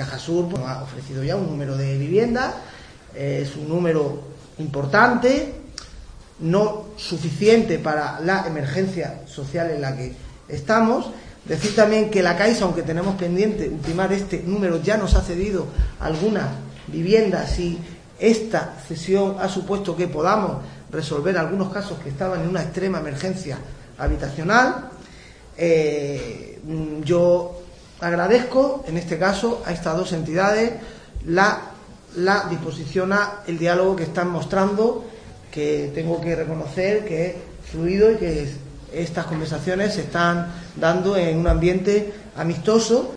Cajasur pues, ha ofrecido ya un número de viviendas, es un número importante, no suficiente para la emergencia social en la que estamos. Decir también que la Caixa, aunque tenemos pendiente ultimar este número, ya nos ha cedido algunas viviendas y esta cesión ha supuesto que podamos resolver algunos casos que estaban en una extrema emergencia habitacional. Yo agradezco en este caso a estas dos entidades la disposición al diálogo que están mostrando, que tengo que reconocer que es fluido y que estas conversaciones se están dando en un ambiente amistoso.